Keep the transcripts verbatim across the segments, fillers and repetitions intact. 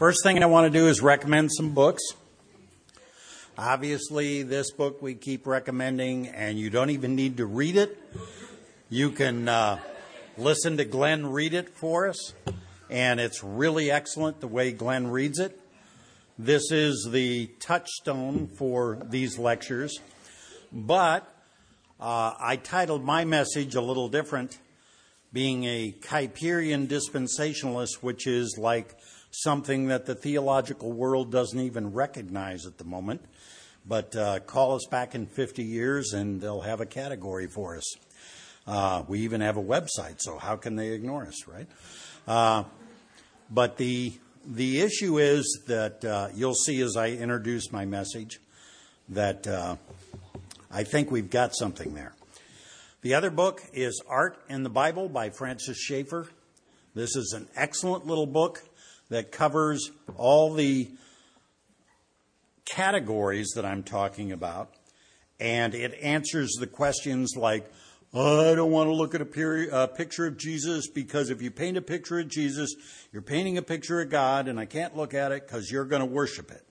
First thing I want to do is recommend some books. Obviously, this book we keep recommending, and you don't even need to read it. You can uh, listen to Glenn read it for us, and it's really excellent the way Glenn reads it. This is the touchstone for these lectures, but uh, I titled my message a little different, being a Kuyperian dispensationalist, which is like something that the theological world doesn't even recognize at the moment. But uh, call us back in fifty years and they'll have a category for us. Uh, we even have a website, so how can they ignore us, right? Uh, but the the issue is that uh, you'll see as I introduce my message that uh, I think we've got something there. The other book is Art in the Bible by Francis Schaeffer. This is an excellent little book that covers all the categories that I'm talking about, and it answers the questions like, I don't want to look at a peri- uh, picture of Jesus because if you paint a picture of Jesus, you're painting a picture of God, and I can't look at it because you're going to worship it.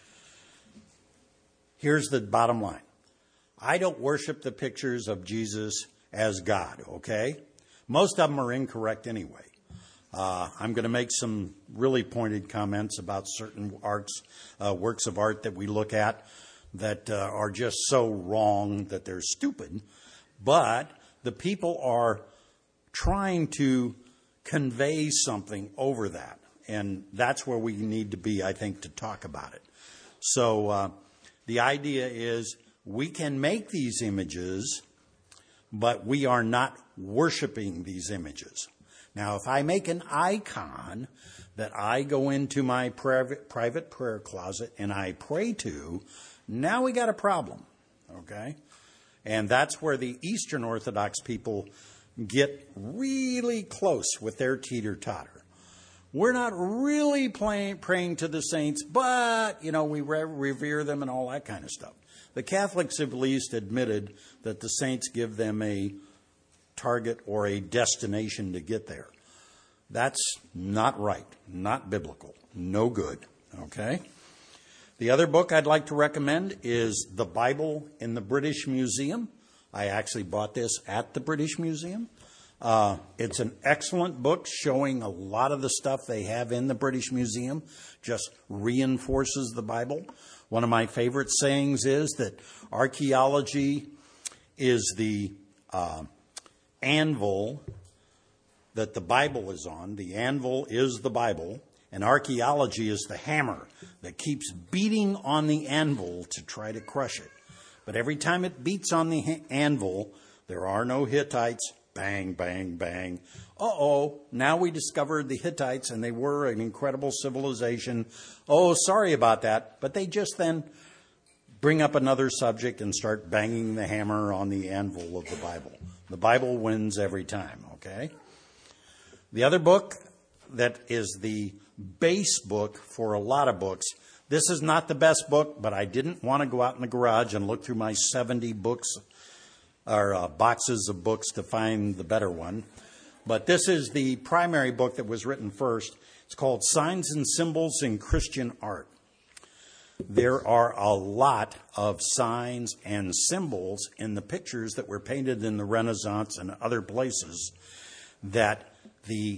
Here's the bottom line. I don't worship the pictures of Jesus as God, okay? Most of them are incorrect anyway. Uh, I'm going to make some really pointed comments about certain arts, uh, works of art that we look at that uh, are just so wrong that they're stupid. But the people are trying to convey something over that. And that's where we need to be, I think, to talk about it. So uh, the idea is we can make these images, but we are not worshiping these images. Now, if I make an icon that I go into my private, private prayer closet and I pray to, now we got a problem, okay? And that's where the Eastern Orthodox people get really close with their teeter-totter. We're not really playing, praying to the saints, but, you know, we re- revere them and all that kind of stuff. The Catholics have at least admitted that the saints give them a target or a destination to get there. That's not right, not biblical, no good, okay? The other book I'd like to recommend is The Bible in the British Museum. I actually bought this at the British Museum. Uh, it's an excellent book showing a lot of the stuff they have in the British Museum, just reinforces the Bible. One of my favorite sayings is that archaeology is the uh, anvil that the Bible is on. The anvil is the Bible, and archaeology is the hammer that keeps beating on the anvil to try to crush it. But every time it beats on the ha- anvil, there are no Hittites. Bang, bang, bang. Uh-oh, now we discovered the Hittites, and they were an incredible civilization. Oh, sorry about that. But they just then bring up another subject and start banging the hammer on the anvil of the Bible. The Bible wins every time, okay? The other book that is the base book for a lot of books, this is not the best book, but I didn't want to go out in the garage and look through my seventy books or uh, boxes of books to find the better one. But this is the primary book that was written first. It's called Signs and Symbols in Christian Art. There are a lot of signs and symbols in the pictures that were painted in the Renaissance and other places that the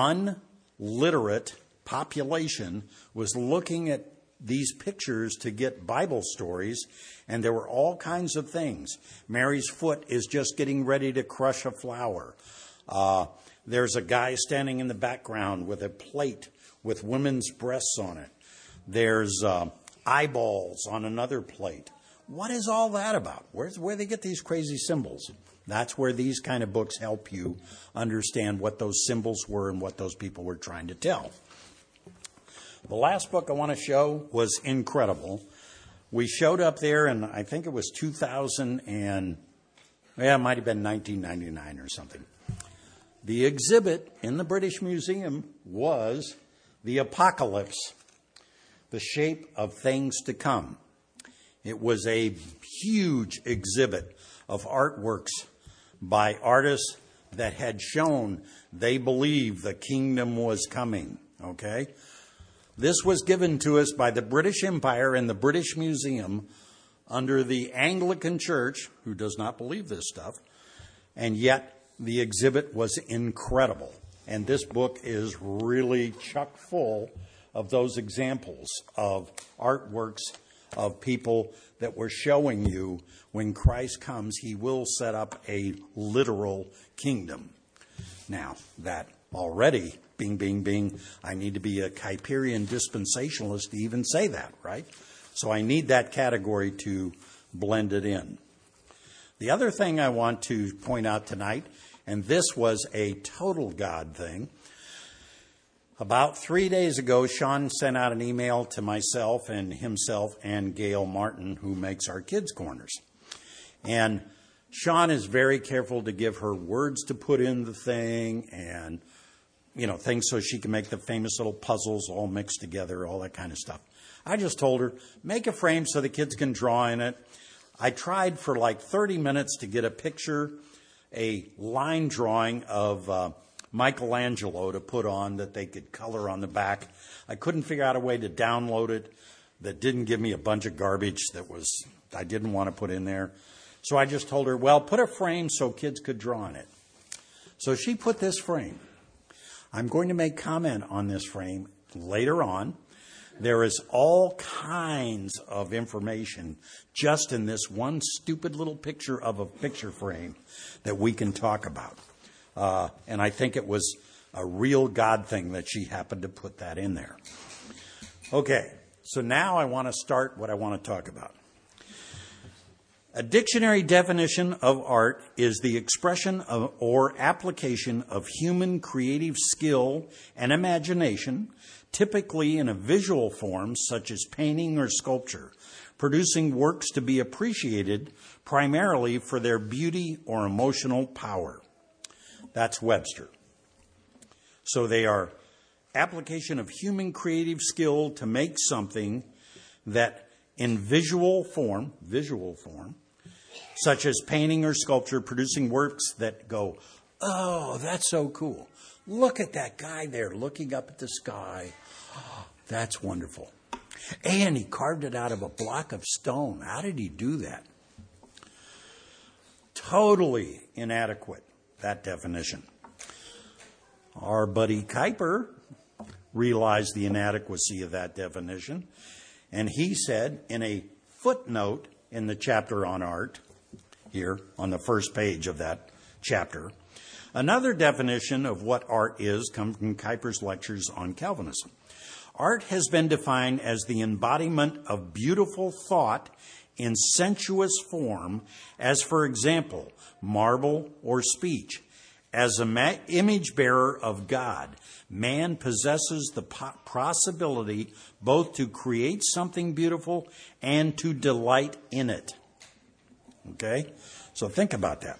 unliterate population was looking at these pictures to get Bible stories, and there were all kinds of things. Mary's foot is just getting ready to crush a flower. Uh, there's a guy standing in the background with a plate with women's breasts on it. There's uh, eyeballs on another plate. What is all that about? Where's where they get these crazy symbols? That's where these kind of books help you understand what those symbols were and what those people were trying to tell. The last book I want to show was incredible. We showed up there, and I think it was two thousand and, yeah, it might have been nineteen ninety-nine or something. The exhibit in the British Museum was The Apocalypse, the Shape of Things to Come. It was a huge exhibit of artworks by artists that had shown they believed the kingdom was coming, okay? This was given to us by the British Empire and the British Museum under the Anglican Church, who does not believe this stuff, and yet the exhibit was incredible. And this book is really chock full of those examples of artworks of people that were showing you when Christ comes, he will set up a literal kingdom. Now, that already, bing, bing, bing, I need to be a Kuyperian dispensationalist to even say that, right? So I need that category to blend it in. The other thing I want to point out tonight, and this was a total God thing. About three days ago, Sean sent out an email to myself and himself and Gail Martin, who makes our Kids Corners. And Sean is very careful to give her words to put in the thing and, you know, things so she can make the famous little puzzles all mixed together, all that kind of stuff. I just told her, make a frame so the kids can draw in it. I tried for like thirty minutes to get a picture, a line drawing of uh, Michelangelo to put on that they could color on the back. I couldn't figure out a way to download it that didn't give me a bunch of garbage that was I didn't want to put in there. So I just told her, well, put a frame so kids could draw in it. So she put this frame. I'm going to make comment on this frame later on. There is all kinds of information just in this one stupid little picture of a picture frame that we can talk about. Uh, and I think it was a real God thing that she happened to put that in there. Okay, so now I want to start what I want to talk about. A dictionary definition of art is the expression of, or application of human creative skill and imagination, typically in a visual form such as painting or sculpture, producing works to be appreciated primarily for their beauty or emotional power. That's Webster. So they are application of human creative skill to make something that in visual form, visual form, such as painting or sculpture, producing works that go, oh, that's so cool. Look at that guy there looking up at the sky. Oh, that's wonderful. And he carved it out of a block of stone. How did he do that? Totally inadequate, that definition. Our buddy Kuyper realized the inadequacy of that definition, and he said in a footnote in the chapter on art, here on the first page of that chapter, another definition of what art is comes from Kuyper's lectures on Calvinism. Art has been defined as the embodiment of beautiful thought in sensuous form, as, for example, marble or speech. As an ma- image bearer of God, man possesses the po- possibility both to create something beautiful and to delight in it. Okay? So think about that.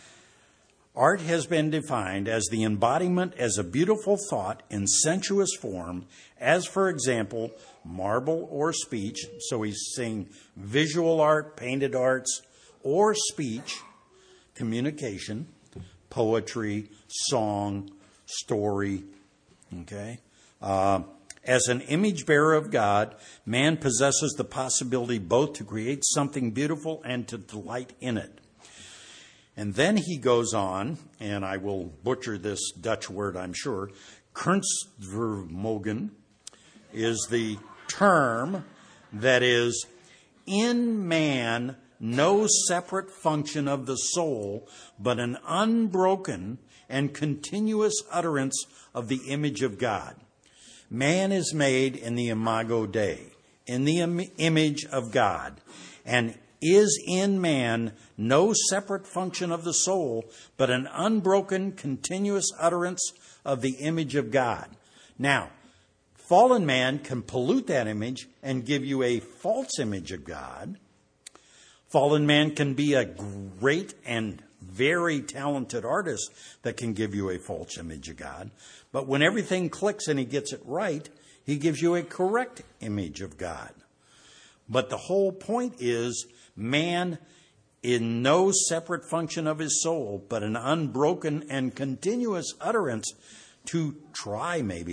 Art has been defined as the embodiment as a beautiful thought in sensuous form, as, for example, marble or speech. So he's saying visual art, painted arts, or speech, communication, poetry, song, story. Okay? Uh, as an image bearer of God, man possesses the possibility both to create something beautiful and to delight in it. And then he goes on, and I will butcher this Dutch word, I'm sure. Kunstvermogen is the term that is in man no separate function of the soul, but an unbroken and continuous utterance of the image of God. Man is made in the imago Dei, in the im- image of God, and is in man no separate function of the soul, but an unbroken, continuous utterance of the image of God. Now, fallen man can pollute that image and give you a false image of God. Fallen man can be a great and very talented artist that can give you a false image of God. But when everything clicks and he gets it right, he gives you a correct image of God. But the whole point is man in no separate function of his soul, but an unbroken and continuous utterance to try maybe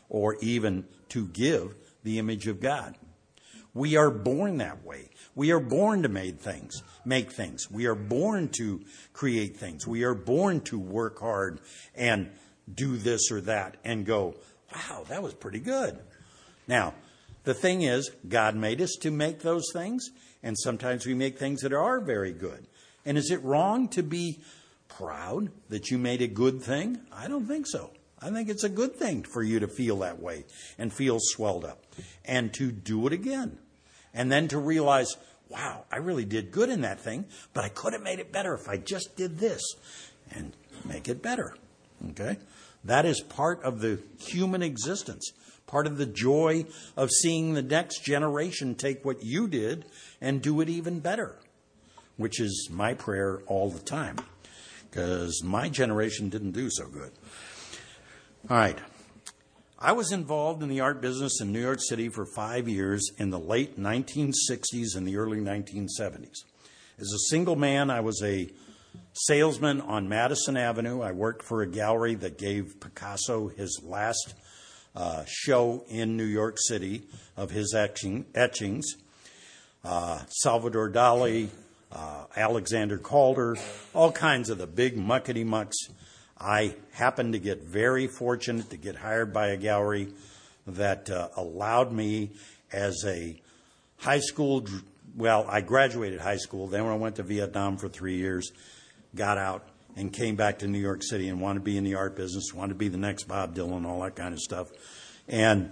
or even to give the image of God. We are born that way. We are born to make things, make things. We are born to create things. We are born to work hard and do this or that and go, wow, that was pretty good. Now, the thing is, God made us to make those things, and sometimes we make things that are very good. And is it wrong to be proud that you made a good thing? I don't think so. I think it's a good thing for you to feel that way and feel swelled up and to do it again. And then to realize, wow, I really did good in that thing, but I could have made it better if I just did this, and make it better. Okay? That is part of the human existence, part of the joy of seeing the next generation take what you did and do it even better, which is my prayer all the time, because my generation didn't do so good. All right. I was involved in the art business in New York City for five years in the late nineteen sixties and the early nineteen seventies. As a single man, I was a salesman on Madison Avenue. I worked for a gallery that gave Picasso his last uh, show in New York City of his etching, etchings. Uh, Salvador Dali, uh, Alexander Calder, all kinds of the big muckety-mucks. I happened to get very fortunate to get hired by a gallery that uh, allowed me as a high school, well, I graduated high school. Then when I went to Vietnam for three years, got out and came back to New York City and wanted to be in the art business, wanted to be the next Bob Dylan, all that kind of stuff. And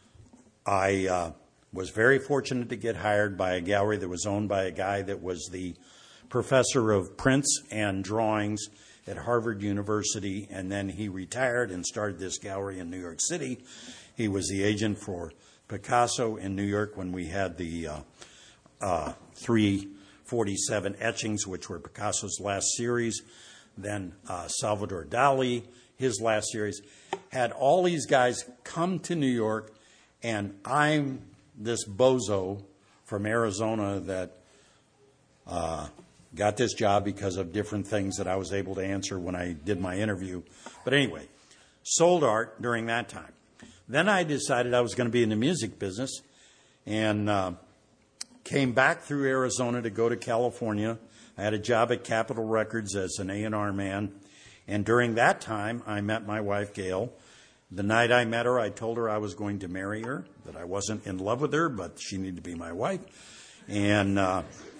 I uh, was very fortunate to get hired by a gallery that was owned by a guy that was the professor of prints and drawings at Harvard University, and then he retired and started this gallery in New York City. He was the agent for Picasso in New York when we had the uh, uh, three forty-seven etchings, which were Picasso's last series. Then uh, Salvador Dali, his last series. Had all these guys come to New York, and I'm this bozo from Arizona that uh, got this job because of different things that I was able to answer when I did my interview. But anyway, sold art during that time. Then I decided I was going to be in the music business and uh, came back through Arizona to go to California. I had a job at Capitol Records as an A and R man. And during that time, I met my wife, Gail. The night I met her, I told her I was going to marry her, that I wasn't in love with her, but she needed to be my wife. And uh,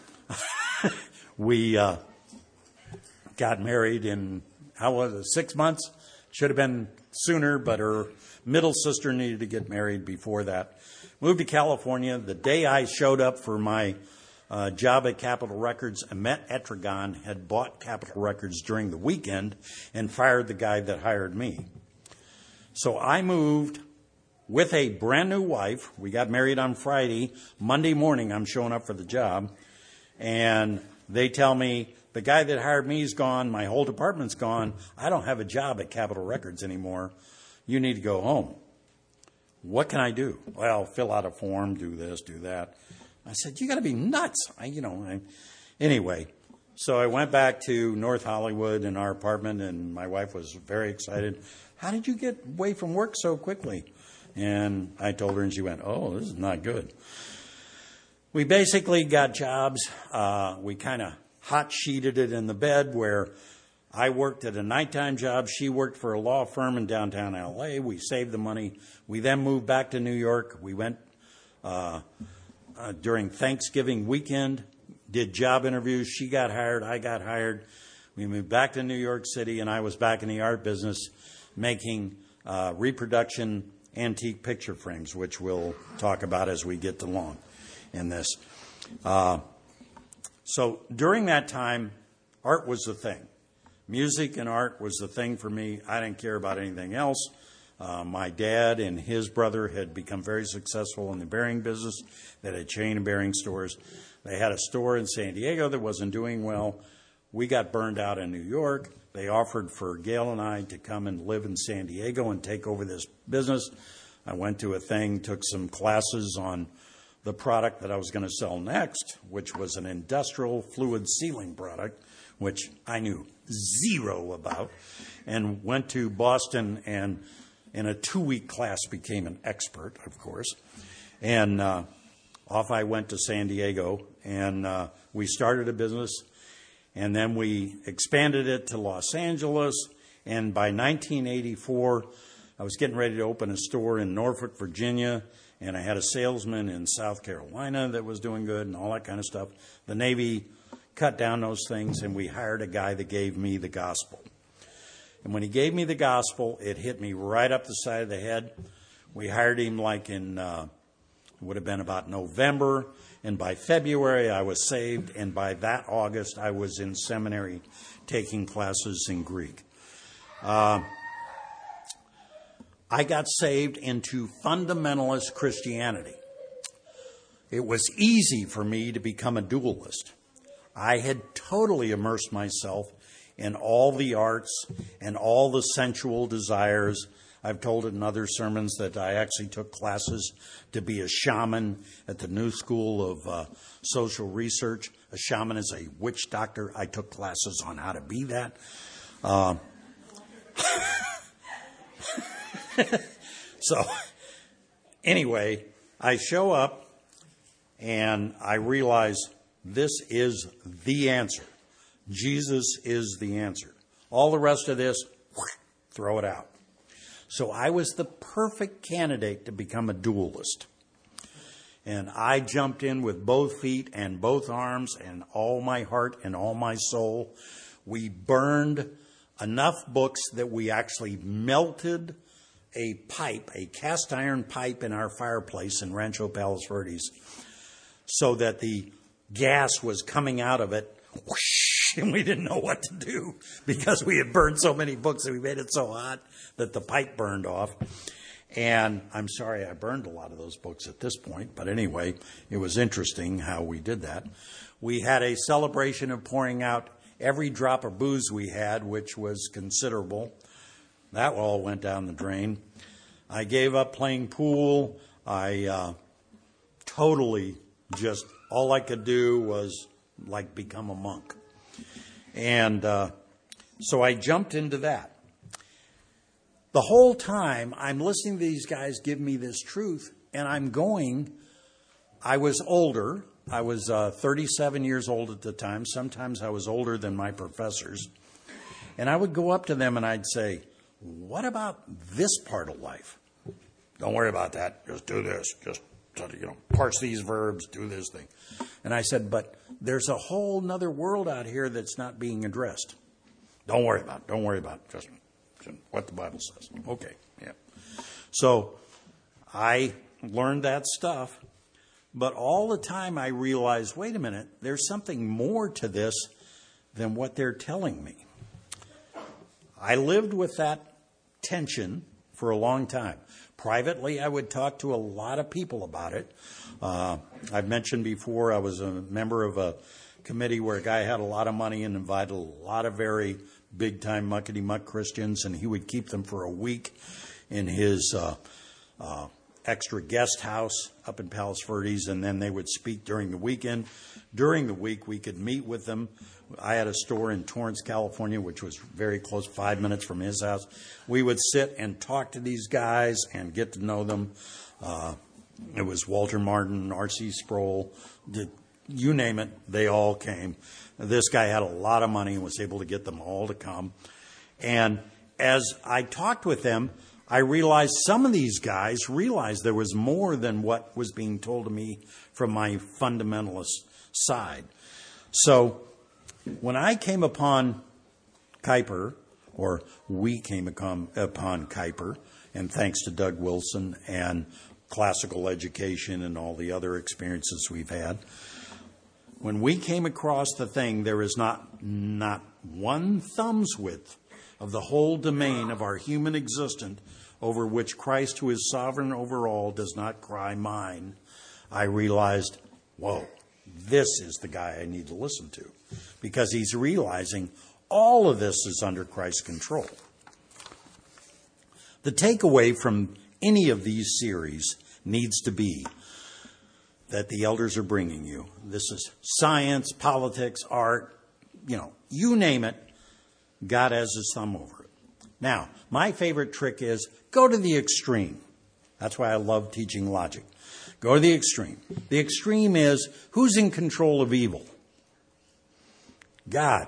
we uh, got married in, how was it, six months? Should have been sooner, but her middle sister needed to get married before that. Moved to California. The day I showed up for my uh, job at Capitol Records, Ahmet Etragon had bought Capitol Records during the weekend and fired the guy that hired me. So I moved with a brand new wife. We got married on Friday. Monday morning, I'm showing up for the job. And they tell me, the guy that hired me is gone. My whole department's gone. I don't have a job at Capitol Records anymore. You need to go home. What can I do? Well, fill out a form, do this, do that. I said, you got to be nuts. I, you know, I, anyway, so I went back to North Hollywood in our apartment, and my wife was very excited. How did you get away from work so quickly? And I told her, and she went, oh, this is not good. We basically got jobs. Uh, we kind of hot-sheeted it in the bed where I worked at a nighttime job. She worked for a law firm in downtown L A. We saved the money. We then moved back to New York. We went uh, uh, during Thanksgiving weekend, did job interviews. She got hired. I got hired. We moved back to New York City, and I was back in the art business making uh, reproduction antique picture frames, which we'll talk about as we get along in this. Uh, so during that time, art was the thing. Music and art was the thing for me. I didn't care about anything else. Uh, my dad and his brother had become very successful in the bearing business. They had a chain of bearing stores. They had a store in San Diego that wasn't doing well. We got burned out in New York. They offered for Gail and I to come and live in San Diego and take over this business. I went to a thing, took some classes on the product that I was going to sell next, which was an industrial fluid sealing product, which I knew zero about, and went to Boston and in a two-week class became an expert, of course. And uh, off I went to San Diego, and uh, we started a business, and then we expanded it to Los Angeles. And by nineteen eighty-four, I was getting ready to open a store in Norfolk, Virginia, and I had a salesman in South Carolina that was doing good and all that kind of stuff. The Navy cut down those things, and we hired a guy that gave me the gospel. And when he gave me the gospel, it hit me right up the side of the head. We hired him like in, uh, would have been about November, and by February I was saved, and by that August I was in seminary taking classes in Greek. Uh, I got saved into fundamentalist Christianity. It was easy for me to become a dualist. I had totally immersed myself in all the arts and all the sensual desires. I've told it in other sermons that I actually took classes to be a shaman at the New School of uh, Social Research. A shaman is a witch doctor. I took classes on how to be that. Uh, so, anyway, I show up and I realize this is the answer. Jesus is the answer. All the rest of this, throw it out. So I was the perfect candidate to become a dualist. And I jumped in with both feet and both arms and all my heart and all my soul. We burned enough books that we actually melted a pipe, a cast iron pipe in our fireplace in Rancho Palos Verdes, so that the gas was coming out of it, whoosh, and we didn't know what to do because we had burned so many books that we made it so hot that the pipe burned off. And I'm sorry I burned a lot of those books at this point, but anyway, it was interesting how we did that. We had a celebration of pouring out every drop of booze we had, which was considerable. That all went down the drain. I gave up playing pool. I uh, totally just, all I could do was like become a monk. And uh, so I jumped into that. The whole time I'm listening to these guys give me this truth, and I'm going, I was older. I was uh, thirty-seven years old at the time. Sometimes I was older than my professors. And I would go up to them and I'd say, what about this part of life? Don't worry about that. Just do this. Just, you know, parse these verbs, do this thing. And I said, but there's a whole nother world out here that's not being addressed. Don't worry about it. Don't worry about it. Just, just what the Bible says. Okay, yeah. So I learned that stuff. But all the time I realized, wait a minute, there's something more to this than what they're telling me. I lived with that tension for a long time. Privately, I would talk to a lot of people about it. Uh, I've mentioned before I was a member of a committee where a guy had a lot of money and invited a lot of very big-time muckety-muck Christians, and he would keep them for a week in his uh, uh, extra guest house up in Palos Verdes, and then they would speak during the weekend. During the week, we could meet with them. I had a store in Torrance, California, which was very close, five minutes from his house. We would sit and talk to these guys and get to know them. Uh, it was Walter Martin, R C Sproul, the, you name it, they all came. This guy had a lot of money and was able to get them all to come. And as I talked with them, I realized some of these guys realized there was more than what was being told to me from my fundamentalist side. So when I came upon Kuyper, or we came upon, upon Kuyper, and thanks to Doug Wilson and classical education and all the other experiences we've had, when we came across the thing, there is not, not one thumb's width of the whole domain of our human existence over which Christ, who is sovereign over all, does not cry mine. I realized, whoa, this is the guy I need to listen to, because he's realizing all of this is under Christ's control. The takeaway from any of these series needs to be that the elders are bringing you. This is science, politics, art, you know, you name it, God has his thumb over it. Now, my favorite trick is go to the extreme. That's why I love teaching logic. Go to the extreme. The extreme is, who's in control of evil? God.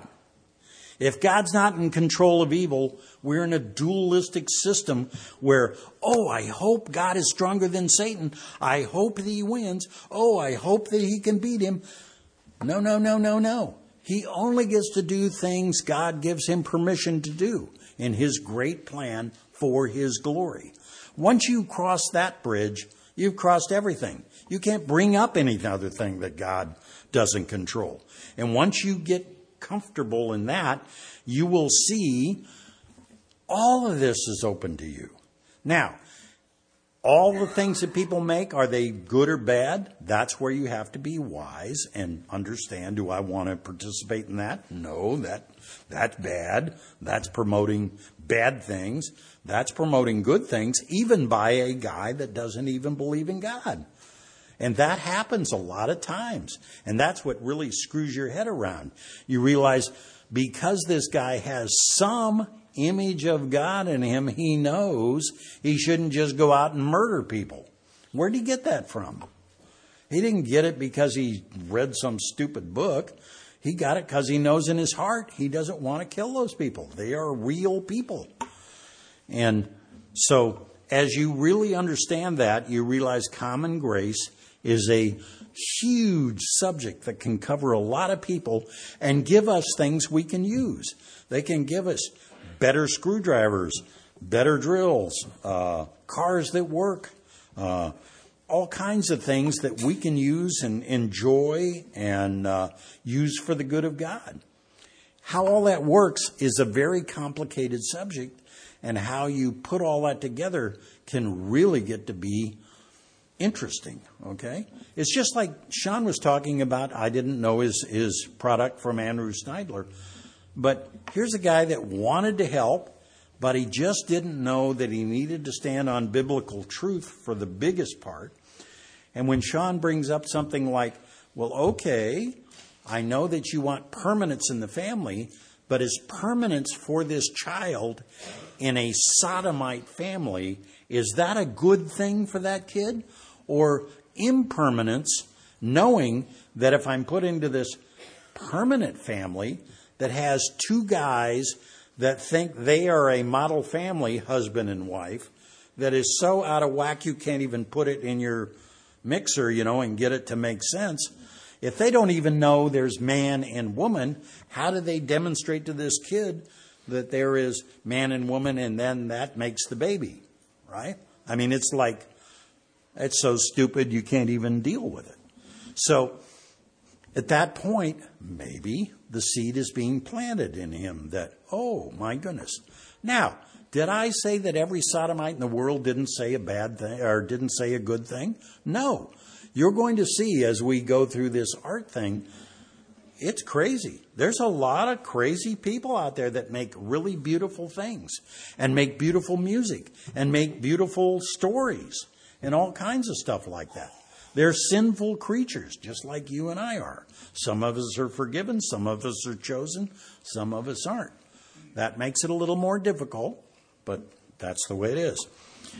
If God's not in control of evil, we're in a dualistic system where, oh, I hope God is stronger than Satan. I hope that he wins. Oh, I hope that he can beat him. No, no, no, no, no. He only gets to do things God gives him permission to do in his great plan for his glory. Once you cross that bridge, you've crossed everything. You can't bring up any other thing that God doesn't control. And once you get comfortable in that, you will see all of this is open to you. Now, all the things that people make, are they good or bad? That's where you have to be wise and understand, do I want to participate in that? No, that that's bad. That's promoting bad things. That's promoting good things, even by a guy that doesn't even believe in God. And that happens a lot of times. And that's what really screws your head around. You realize because this guy has some image of God in him, he knows he shouldn't just go out and murder people. Where did he get that from? He didn't get it because he read some stupid book. He got it because he knows in his heart he doesn't want to kill those people. They are real people. And so as you really understand that, you realize common grace is a huge subject that can cover a lot of people and give us things we can use. They can give us better screwdrivers, better drills, uh, cars that work, uh, all kinds of things that we can use and enjoy and uh, use for the good of God. How all that works is a very complicated subject, and how you put all that together can really get to be interesting, okay? It's just like Sean was talking about. I didn't know his, his product from Andrew Schneidler. But here's a guy that wanted to help, but he just didn't know that he needed to stand on biblical truth for the biggest part. And when Sean brings up something like, well, okay, I know that you want permanence in the family, but is permanence for this child in a sodomite family, is that a good thing for that kid? Or impermanence, knowing that if I'm put into this permanent family that has two guys that think they are a model family, husband and wife, that is so out of whack you can't even put it in your mixer, you know, and get it to make sense. If they don't even know there's man and woman, how do they demonstrate to this kid that there is man and woman, and then that makes the baby, right? I mean, it's like, it's so stupid you can't even deal with it. So at that point, maybe the seed is being planted in him that, oh, my goodness. Now, did I say that every sodomite in the world didn't say a bad thing or didn't say a good thing? No. You're going to see as we go through this art thing, it's crazy. There's a lot of crazy people out there that make really beautiful things and make beautiful music and make beautiful stories and all kinds of stuff like that. They're sinful creatures, just like you and I are. Some of us are forgiven, some of us are chosen, some of us aren't. That makes it a little more difficult, but that's the way it is.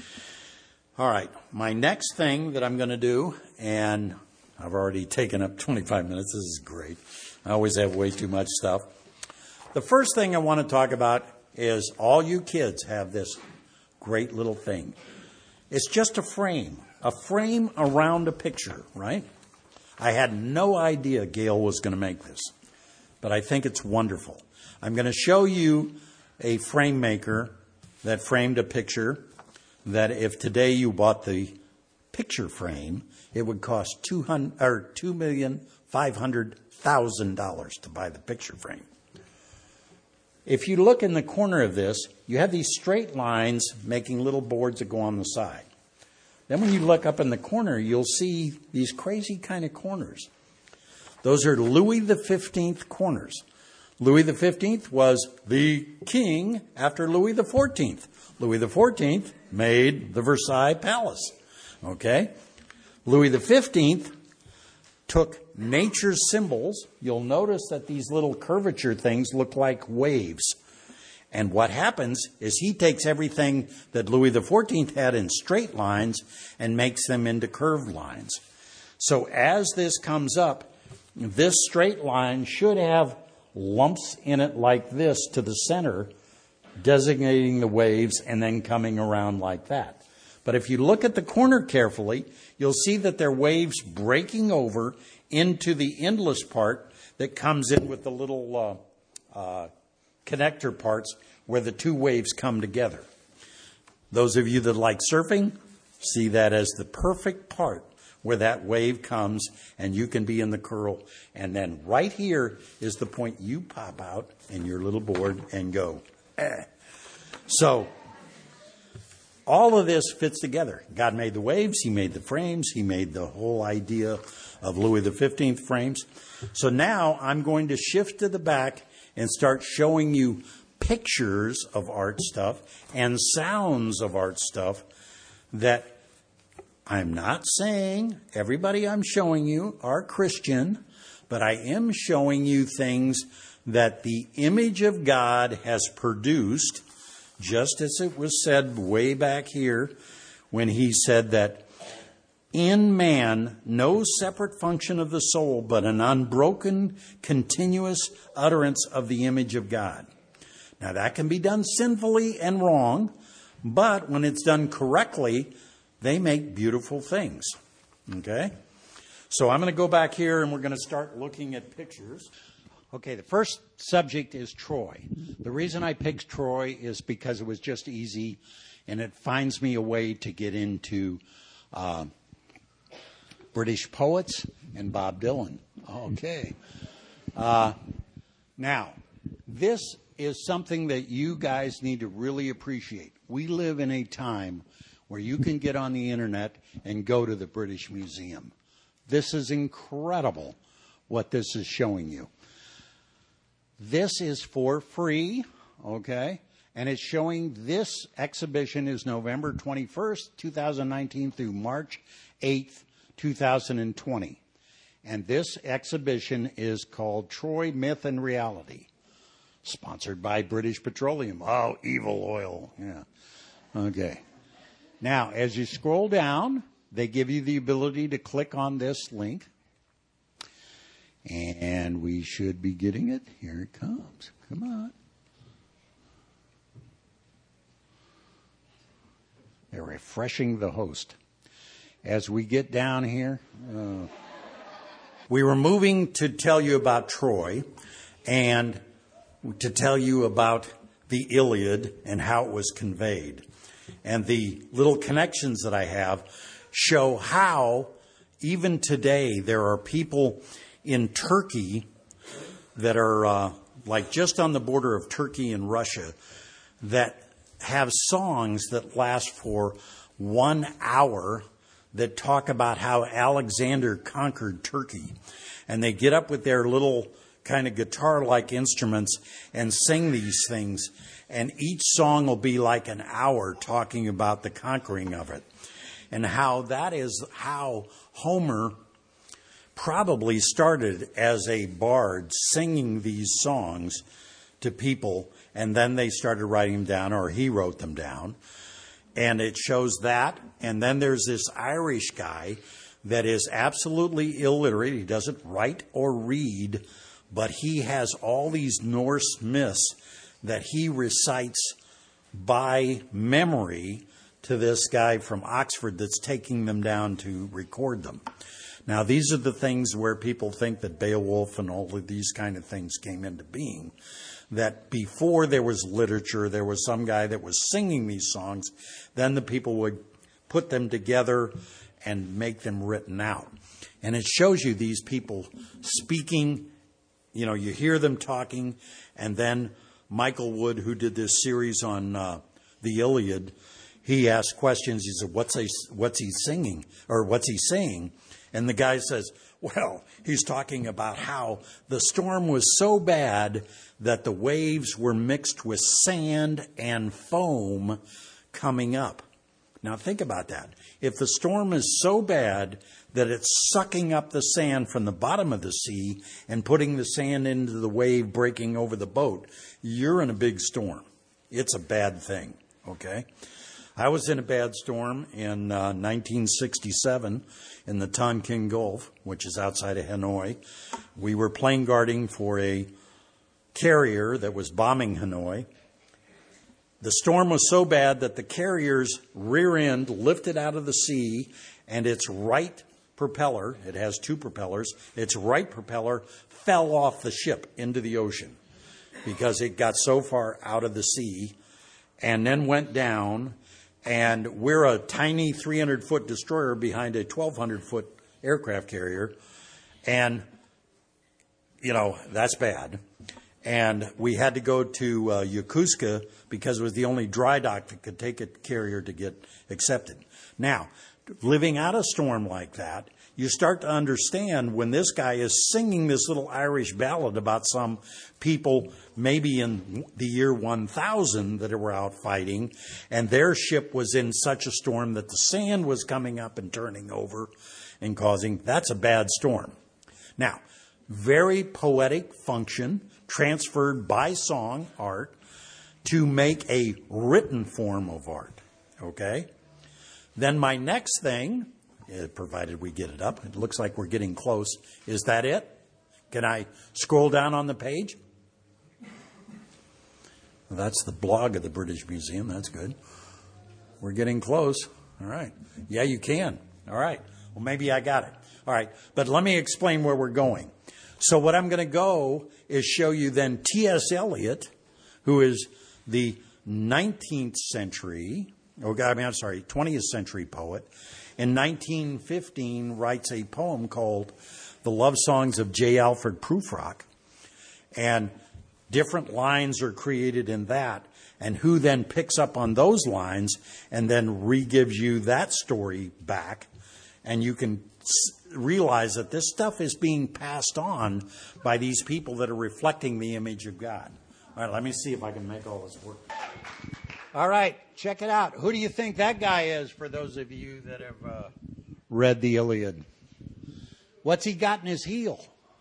All right, my next thing that I'm going to do, and I've already taken up twenty-five minutes. This is great. I always have way too much stuff. The first thing I want to talk about is all you kids have this great little thing. It's just a frame, a frame around a picture, right? I had no idea Gail was going to make this, but I think it's wonderful. I'm going to show you a frame maker that framed a picture that if today you bought the picture frame, it would cost two hundred or two million five hundred thousand dollars to buy the picture frame. If you look in the corner of this, you have these straight lines making little boards that go on the side. Then when you look up in the corner, you'll see these crazy kind of corners. Those are Louis the fifteenth corners. Louis the fifteenth was the king after Louis the fourteenth. Louis the fourteenth made the Versailles Palace. Okay? Louis the fifteenth took nature's symbols. You'll notice that these little curvature things look like waves. And what happens is he takes everything that Louis the fourteenth had in straight lines and makes them into curved lines. So as this comes up, this straight line should have lumps in it like this to the center, designating the waves and then coming around like that. But if you look at the corner carefully, you'll see that there are waves breaking over into the endless part that comes in with the little uh, uh, connector parts where the two waves come together. Those of you that like surfing see that as the perfect part where that wave comes and you can be in the curl. And then right here is the point you pop out in your little board and go, eh. So all of this fits together. God made the waves. He made the frames. He made the whole idea of Louis the fifteenth frames. So now I'm going to shift to the back and start showing you pictures of art stuff and sounds of art stuff that I'm not saying everybody I'm showing you are Christian, but I am showing you things that the image of God has produced, just as it was said way back here when he said that in man, no separate function of the soul, but an unbroken, continuous utterance of the image of God. Now, that can be done sinfully and wrong, but when it's done correctly, they make beautiful things. Okay? So I'm going to go back here and we're going to start looking at pictures. Okay, the first subject is Troy. The reason I picked Troy is because it was just easy and it finds me a way to get into uh, British poets and Bob Dylan. Okay. Uh, now, this is something that you guys need to really appreciate. We live in a time where you can get on the internet and go to the British Museum. This is incredible what this is showing you. This is for free, okay? And it's showing this exhibition is November twenty-first, two thousand nineteen through March eighth, two thousand twenty. And this exhibition is called Troy Myth and Reality, sponsored by British Petroleum. Oh, evil oil. Yeah. Okay. Now, as you scroll down, they give you the ability to click on this link. And we should be getting it. Here it comes. Come on. They're refreshing the host. As we get down here, uh, we were moving to tell you about Troy and to tell you about the Iliad and how it was conveyed. And the little connections that I have show how, even today, there are people in Turkey that are uh, like just on the border of Turkey and Russia that have songs that last for one hour that talk about how Alexander conquered Turkey. And they get up with their little kind of guitar-like instruments and sing these things. And each song will be like an hour talking about the conquering of it. And how that is how Homer probably started as a bard singing these songs to people. And then they started writing them down, or he wrote them down. And it shows that. And then there's this Irish guy that is absolutely illiterate. He doesn't write or read, but he has all these Norse myths that he recites by memory to this guy from Oxford that's taking them down to record them. Now, these are the things where people think that Beowulf and all of these kind of things came into being. That before there was literature, there was some guy that was singing these songs. Then the people would put them together and make them written out. And it shows you these people speaking. You know, you hear them talking. And then Michael Wood, who did this series on uh, the Iliad, he asked questions. He said, what's he, what's he singing? Or what's he saying? And the guy says, well, he's talking about how the storm was so bad that the waves were mixed with sand and foam coming up. Now think about that. If the storm is so bad that it's sucking up the sand from the bottom of the sea and putting the sand into the wave breaking over the boat, you're in a big storm. It's a bad thing, okay? I was in a bad storm in uh, nineteen sixty-seven in the Tonkin Gulf, which is outside of Hanoi. We were plane guarding for a carrier that was bombing Hanoi. The storm was so bad that the carrier's rear end lifted out of the sea, and its right propeller, it has two propellers, its right propeller fell off the ship into the ocean because it got so far out of the sea and then went down. And we're a tiny three hundred foot destroyer behind a twelve hundred foot aircraft carrier. And, you know, that's bad. And we had to go to uh, Yokosuka because it was the only dry dock that could take a carrier to get accepted. Now, living out a storm like that, you start to understand when this guy is singing this little Irish ballad about some people maybe in the year one thousand that were out fighting, and their ship was in such a storm that the sand was coming up and turning over and causing, that's a bad storm. Now, very poetic function transferred by song art to make a written form of art, okay? Then my next thing, provided we get it up, it looks like we're getting close. Is that it? Can I scroll down on the page? Well, that's the blog of the British Museum. That's good. We're getting close. All right. Yeah, you can. All right. Well, maybe I got it. All right. But let me explain where we're going. So what I'm going to go is show you then T S Eliot, who is the nineteenth century, oh God, I mean, I'm sorry, twentieth century poet. In nineteen fifteen, writes a poem called The Love Songs of J. Alfred Prufrock. And different lines are created in that. And who then picks up on those lines and then re-gives you that story back. And you can realize that this stuff is being passed on by these people that are reflecting the image of God. All right, let me see if I can make all this work. All right, check it out. Who do you think that guy is, for those of you that have uh, read the Iliad? What's he got in his heel?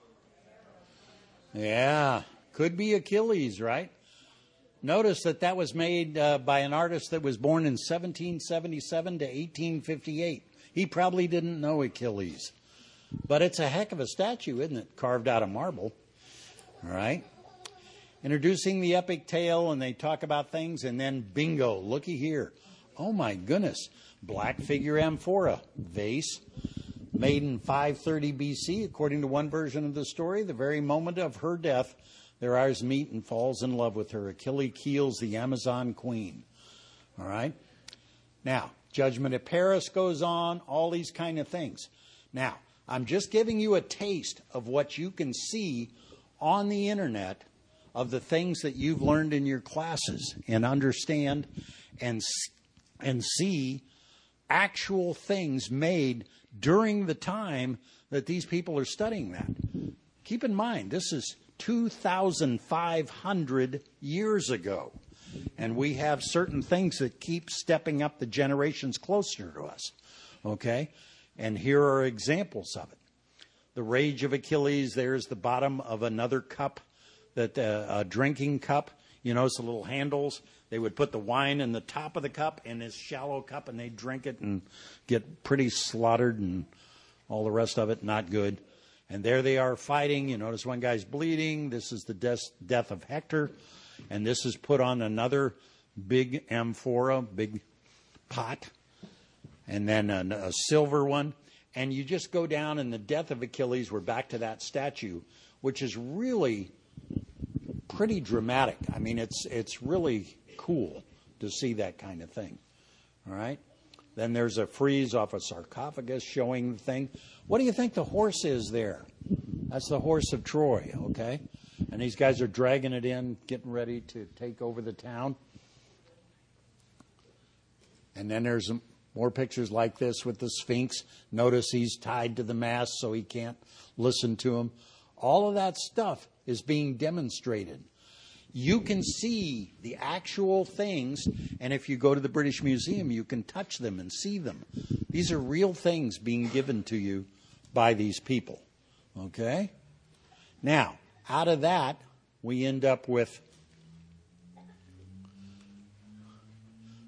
Yeah, could be Achilles, right? Notice that that was made uh, by an artist that was born in seventeen seventy-seven to eighteen fifty-eight. He probably didn't know Achilles. But it's a heck of a statue, isn't it? Carved out of marble. All right. Introducing the epic tale, and they talk about things, and then bingo, looky here. Oh my goodness. Black figure amphora, vase, made in five thirty B C, according to one version of the story. The very moment of her death, their eyes meet and falls in love with her. Achilles kills the Amazon queen. All right. Now, Judgment at Paris goes on, all these kind of things. Now, I'm just giving you a taste of what you can see on the internet of the things that you've learned in your classes and understand and, and see actual things made during the time that these people are studying that. Keep in mind, this is two thousand five hundred years ago. And we have certain things that keep stepping up the generations closer to us. Okay? And here are examples of it. The Rage of Achilles, there's the bottom of another cup, that uh, a drinking cup. You notice the little handles. They would put the wine in the top of the cup in this shallow cup, and they'd drink it and get pretty slaughtered, and all the rest of it not good. And there they are fighting. You notice one guy's bleeding. This is the death, death of Hector. And this is put on another big amphora, big pot, and then a, a silver one. And you just go down, and the death of Achilles, we're back to that statue, which is really pretty dramatic. I mean, it's it's really cool to see that kind of thing. All right? Then there's a frieze off a sarcophagus showing the thing. What do you think the horse is there? That's the horse of Troy, okay? And these guys are dragging it in, getting ready to take over the town. And then there's more pictures like this with the Sphinx. Notice he's tied to the mast so he can't listen to him. All of that stuff is being demonstrated. You can see the actual things, and if you go to the British Museum, you can touch them and see them. These are real things being given to you by these people. Okay? Now, out of that, we end up with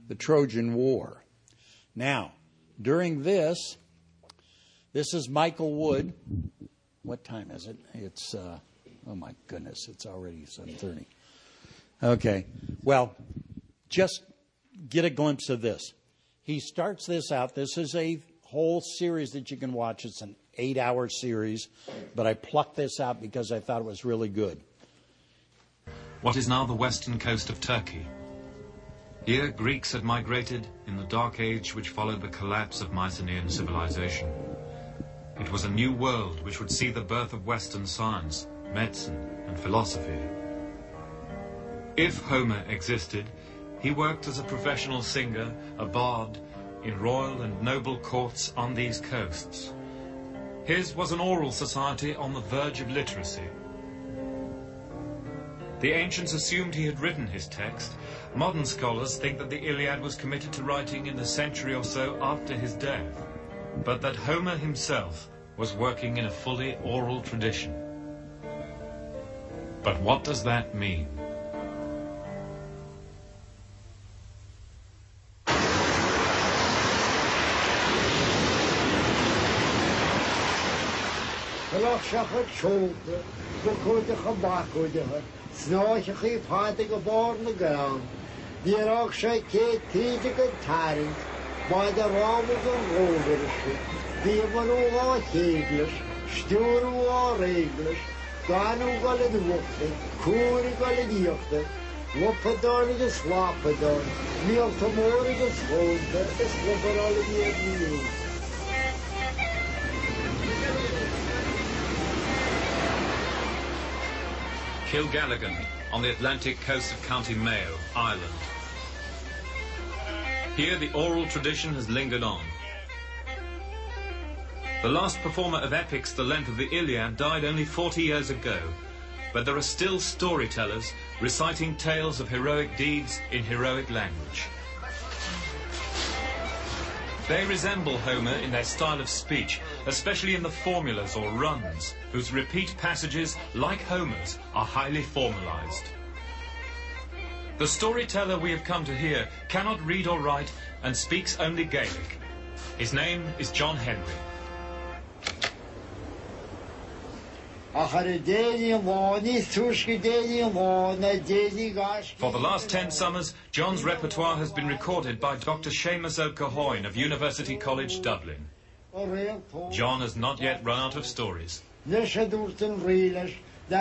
the Trojan War. Now, during this, this is Michael Wood. What time is it? It's, uh, oh my goodness, it's already seven thirty. Okay, well, just get a glimpse of this. He starts this out. This is a whole series that you can watch. It's an eight-hour series, but I plucked this out because I thought it was really good. What is now the western coast of Turkey. Here, Greeks had migrated in the dark age which followed the collapse of Mycenaean civilization. It was a new world which would see the birth of Western science, medicine, and philosophy. If Homer existed, he worked as a professional singer, a bard, in royal and noble courts on these coasts. His was an oral society on the verge of literacy. The ancients assumed he had written his text. Modern scholars think that the Iliad was committed to writing in the century or so after his death, but that Homer himself was working in a fully oral tradition. But what does that mean? Snáiche páta go bórna grán, Díreach sé cé tíide go tairn, Báid a rámad an rógarisce, Díomhan ó á chéaglas, Stúrú á réglas, Ganú go le dúachta, Cúri go le díochta, Wapadán agus Wapadán, Míolta mór agus Hónta, Is Wapadán le díag níú. Kilgalligan, on the Atlantic coast of County Mayo, Ireland. Here the oral tradition has lingered on. The last performer of epics the length of the Iliad died only forty years ago, but there are still storytellers reciting tales of heroic deeds in heroic language. They resemble Homer in their style of speech, especially in the formulas or runs, whose repeat passages, like Homer's, are highly formalized. The storyteller we have come to hear cannot read or write and speaks only Gaelic. His name is John Henry. For the last ten summers, John's repertoire has been recorded by Doctor Seamus O'Cahoyne of University College Dublin. John has not yet run out of stories. For the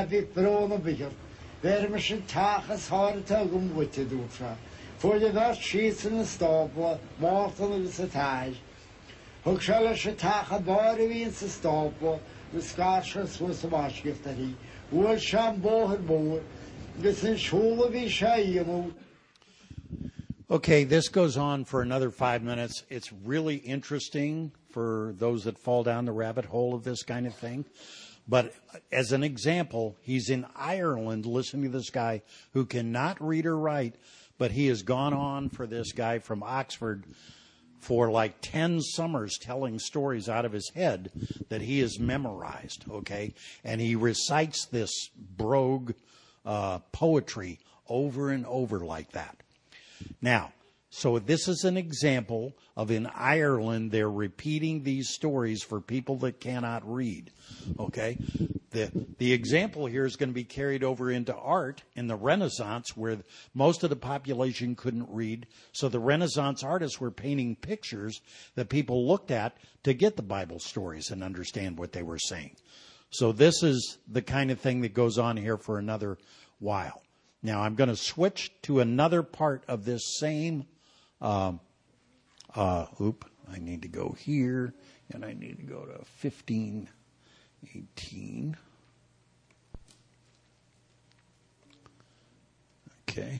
first sheets in the stopper, Martin is a tie. Hookshell is a tacha body in the stopper. The Scots was the watch gift that he would shambo her board. This is who be shy. Okay, this goes on for another five minutes. It's really interesting for those that fall down the rabbit hole of this kind of thing. But as an example, he's in Ireland listening to this guy who cannot read or write, but he has gone on for this guy from Oxford for like ten summers telling stories out of his head that he has memorized, okay? And he recites this brogue uh, poetry over and over like that. Now, so this is an example of in Ireland, they're repeating these stories for people that cannot read, okay? The, the example here is going to be carried over into art in the Renaissance, where most of the population couldn't read. So the Renaissance artists were painting pictures that people looked at to get the Bible stories and understand what they were saying. So this is the kind of thing that goes on here for another while. Now I'm going to switch to another part of this same, um, uh, oop, I need to go here, and I need to go to fifteen eighteen. Okay.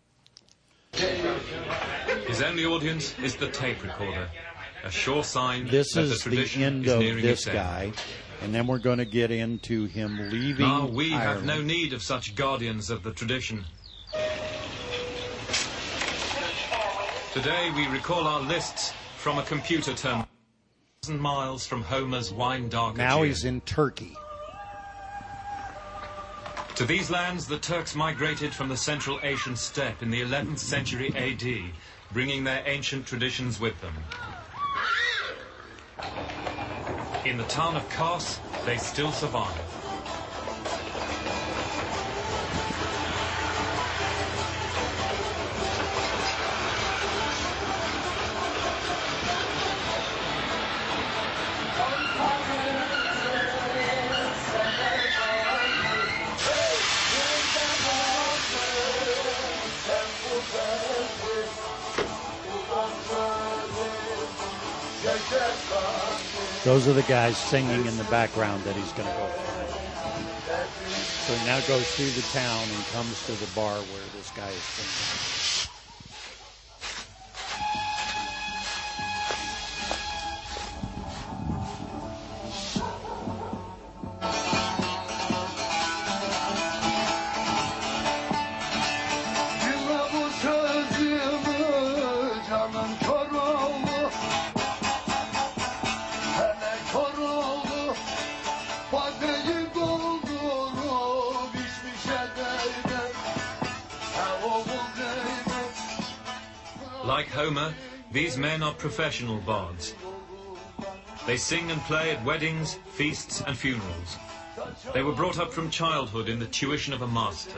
His only audience is the tape recorder, a sure sign this that is the tradition the end is of nearing this its end. guy, and then we're going to get into him leaving Now we Ireland. have no need of such guardians of the tradition. Today we recall our lists from a computer terminal, thousand miles from Homer's wine-dark Now Aegean. he's in Turkey. To these lands, the Turks migrated from the Central Asian steppe in the eleventh century A D bringing their ancient traditions with them. In the town of Kars, they still survive. Those are the guys singing in the background that he's going to go find. So he now goes through the town and comes to the bar where this guy is singing. Like Homer, these men are professional bards. They sing and play at weddings, feasts and funerals. They were brought up from childhood in the tuition of a master.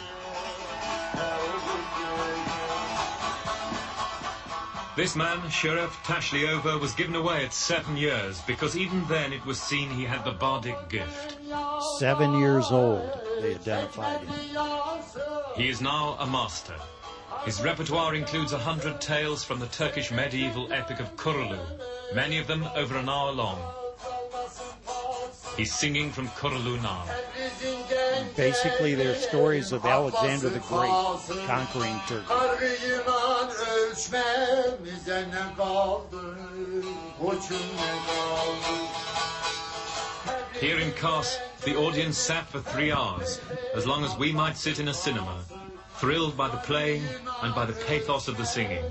This man, Sheriff Tashliova, was given away at seven years because even then it was seen he had the bardic gift. Seven years old, they identified him. He is now a master. His repertoire includes a hundred tales from the Turkish medieval epic of Kurulu, many of them over an hour long. He's singing from Kurulu now. Basically, they're stories of Alexander the Great conquering Turkey. Here in Kars, the audience sat for three hours, as long as we might sit in a cinema, thrilled by the playing and by the pathos of the singing.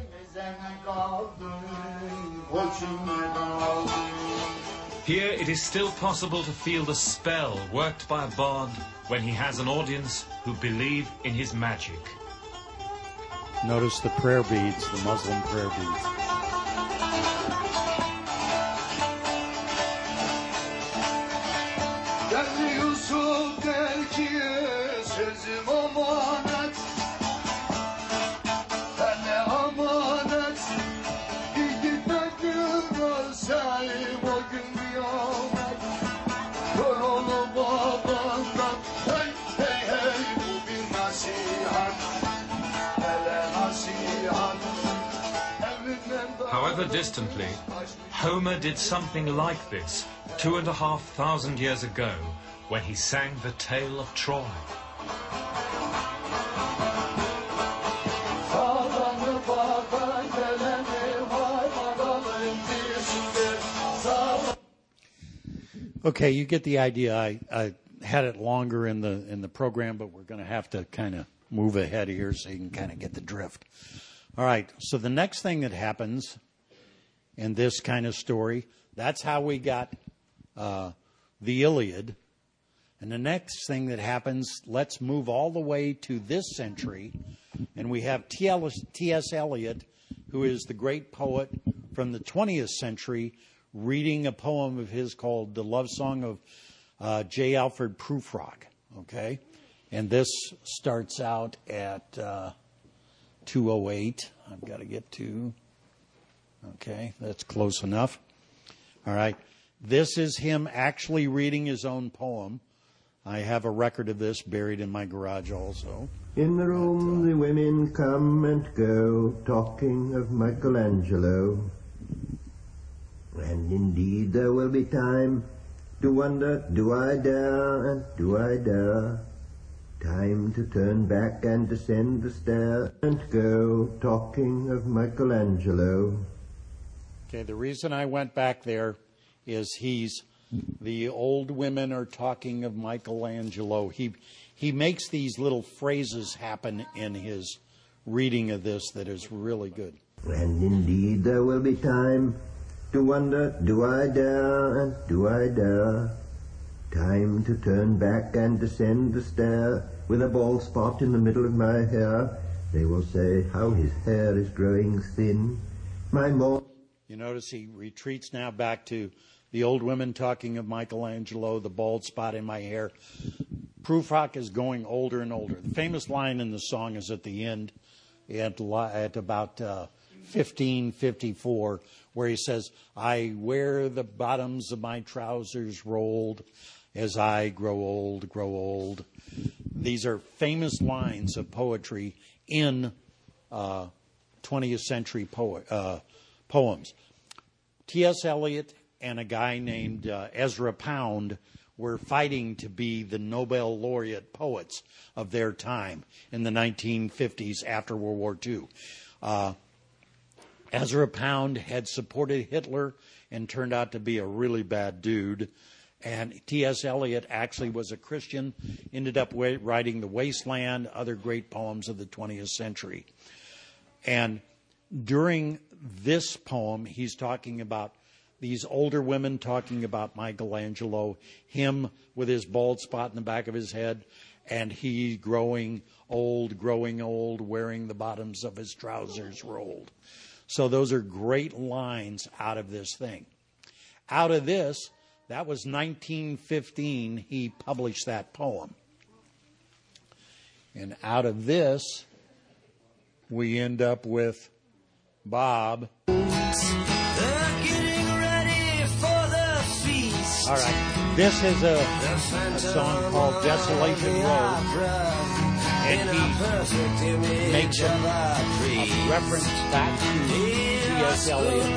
Here it is still possible to feel the spell worked by a bard when he has an audience who believe in his magic. Notice the prayer beads, the Muslim prayer beads. However distantly, Homer did something like this two and a half thousand years ago when he sang the tale of Troy. Okay, you get the idea. I, I had it longer in the in the program, but we're going to have to kind of move ahead here so you can kind of get the drift. All right, so the next thing that happens in this kind of story, that's how we got uh, the Iliad. And the next thing that happens, let's move all the way to this century, and we have T S Eliot, who is the great poet from the twentieth century, reading a poem of his called The Love Song of uh, J. Alfred Prufrock, okay? And this starts out at uh, two oh eight. I've got to get to, okay, that's close enough. All right, this is him actually reading his own poem. I have a record of this buried in my garage also. In the room the women come and go, talking of Michelangelo. And indeed there will be time to wonder, do I dare and do I dare? Time to turn back and descend the stair and go, talking of Michelangelo. Okay, the reason I went back there is he's, the old women are talking of Michelangelo. He, he makes these little phrases happen in his reading of this that is really good. And indeed there will be time to wonder, do I dare and do I dare? Time to turn back and descend the stair with a bald spot in the middle of my hair. They will say how his hair is growing thin. My mom. You notice he retreats now back to the old women talking of Michelangelo, the bald spot in my hair. Prufrock is going older and older. The famous line in the song is at the end, at, at about uh, fifteen fifty-four, where he says, I wear the bottoms of my trousers rolled as I grow old, grow old. These are famous lines of poetry in uh, twentieth century poet, uh, poems. T S Eliot and a guy named uh, Ezra Pound were fighting to be the Nobel laureate poets of their time in the nineteen fifties after World War Two. Uh, Ezra Pound had supported Hitler and turned out to be a really bad dude. And T S Eliot actually was a Christian, ended up writing The Wasteland, other great poems of the twentieth century. And during this poem, he's talking about these older women talking about Michelangelo, him with his bald spot in the back of his head, and he growing old, growing old, wearing the bottoms of his trousers rolled. So those are great lines out of this thing. Out of this, that was nineteen fifteen, he published that poem. And out of this, we end up with Bob. They're getting ready for the feast. All right, this is a, a song called Desolation Road, and he makes a, a reference back to T S Eliot.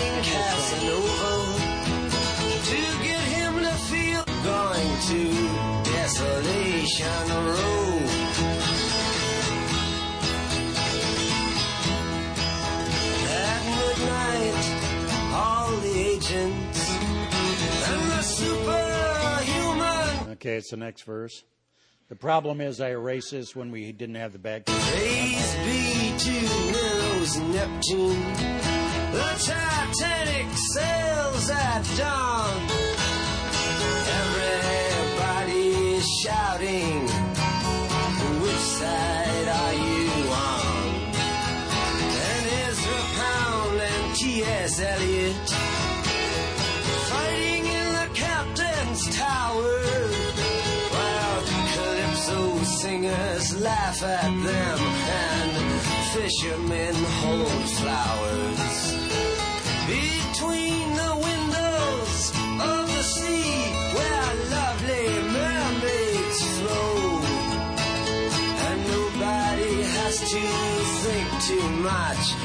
To get him to feel going to Desolation Road. All the agents and the superhuman. Okay, it's the next verse. The problem is I erased this when we didn't have the back. Praise be to Willow's Neptune. The Titanic sails at dawn. Everybody's shouting. Which side are you on? And Ezra Pound and T S Eliot fighting in the captain's tower, while calypso singers laugh at them and fishermen hold flowers between the windows of the sea where lovely mermaids flow, and nobody has to think too much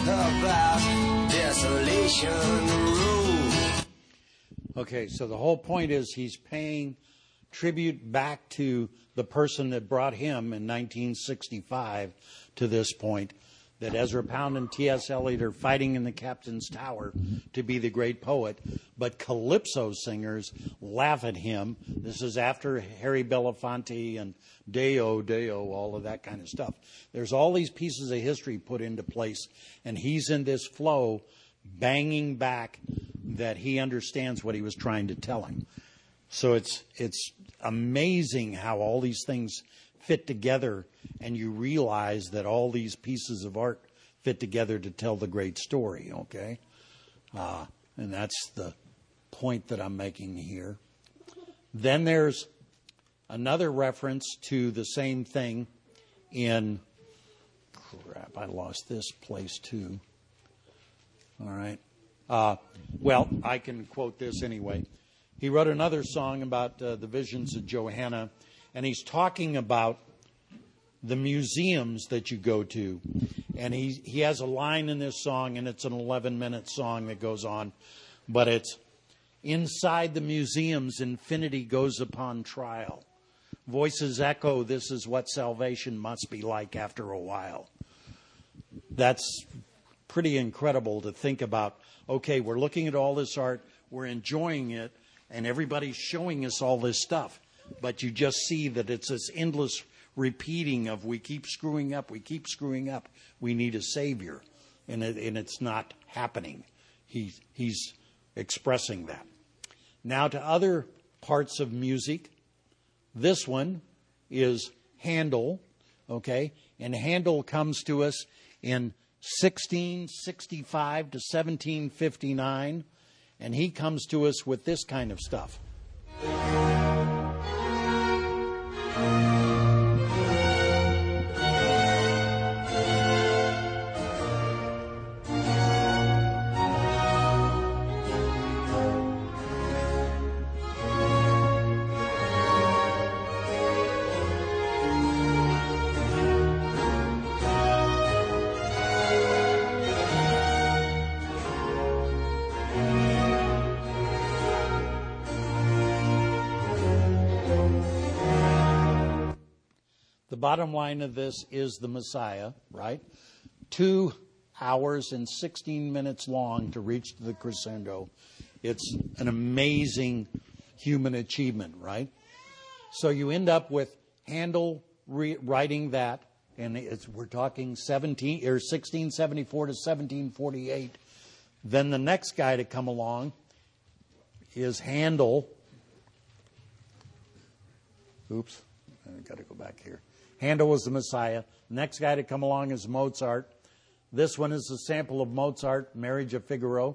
about Desolation Road. Okay, so the whole point is he's paying tribute back to the person that brought him in nineteen sixty-five to this point, that Ezra Pound and T S Eliot are fighting in the captain's tower to be the great poet, but calypso singers laugh at him. This is after Harry Belafonte and Deo, Deo, all of that kind of stuff. There's all these pieces of history put into place, and he's in this flow banging back that he understands what he was trying to tell him. So it's it's amazing how all these things fit together, and you realize that all these pieces of art fit together to tell the great story, okay? Uh, and that's the point that I'm making here. Then there's another reference to the same thing in, crap, I lost this place too. All right. Uh, well, I can quote this anyway. He wrote another song about uh, the visions of Johanna, and he's talking about the museums that you go to. And he, he has a line in this song, and it's an eleven-minute song that goes on, but it's, inside the museums, infinity goes upon trial. Voices echo, this is what salvation must be like after a while. That's pretty incredible to think about. Okay, we're looking at all this art, we're enjoying it, and everybody's showing us all this stuff. But you just see that it's this endless repeating of we keep screwing up, we keep screwing up, we need a Savior. And, it, and it's not happening. He, he's expressing that. Now to other parts of music. This one is Handel, okay? And Handel comes to us in sixteen sixty-five to seventeen fifty-nine, and he comes to us with this kind of stuff. The bottom line of this is the Messiah, right? Two hours and sixteen minutes long to reach the crescendo. It's an amazing human achievement, right? So you end up with Handel re- writing that, and it's, we're talking seventeen or sixteen seventy-four to seventeen forty-eight. Then the next guy to come along is Handel. Oops, I've got to go back here. Handel was the Messiah. Next guy to come along is Mozart. This one is a sample of Mozart, Marriage of Figaro.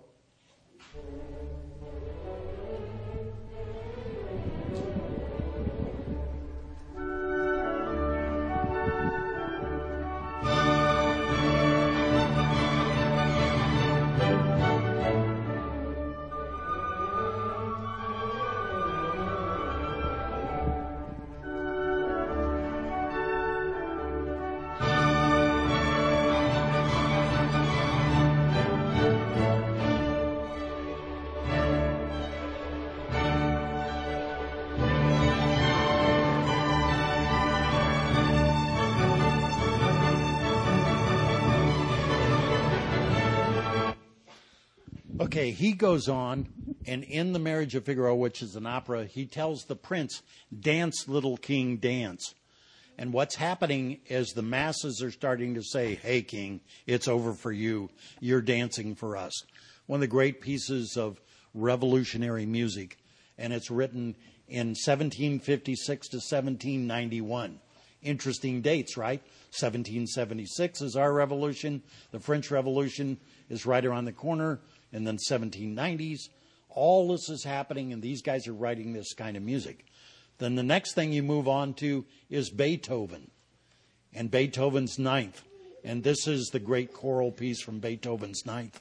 Okay, he goes on, and in The Marriage of Figaro, which is an opera, he tells the prince, dance, little king, dance. And what's happening is the masses are starting to say, hey, king, it's over for you. You're dancing for us. One of the great pieces of revolutionary music, and it's written in seventeen fifty-six to seventeen ninety-one. Interesting dates, right? seventeen seventy-six is our revolution. The French Revolution is right around the corner. And then seventeen nineties, all this is happening, and these guys are writing this kind of music. Then the next thing you move on to is Beethoven, and Beethoven's Ninth. And this is the great choral piece from Beethoven's Ninth.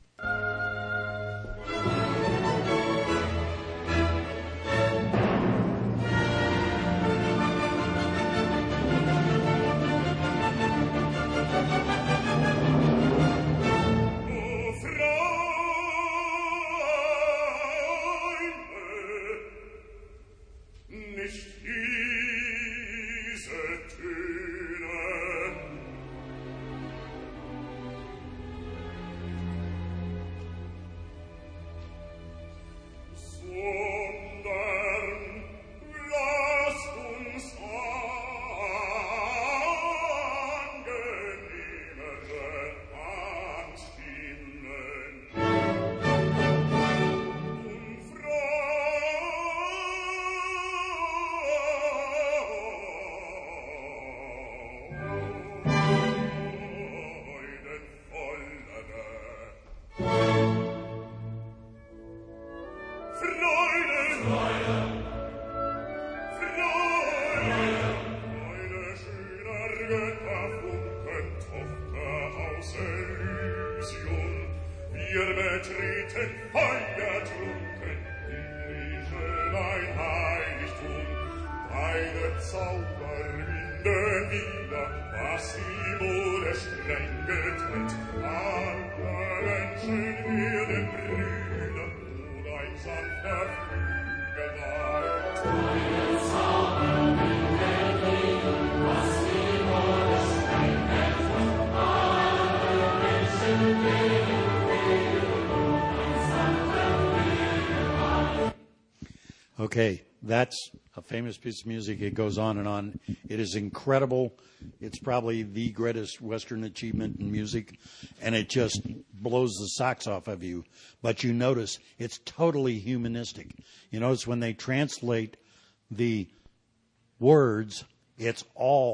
Okay, that's a famous piece of music. It goes on and on. It is incredible. It's probably the greatest Western achievement in music, and it just blows the socks off of you. But you notice it's totally humanistic. You notice when they translate the words, it's all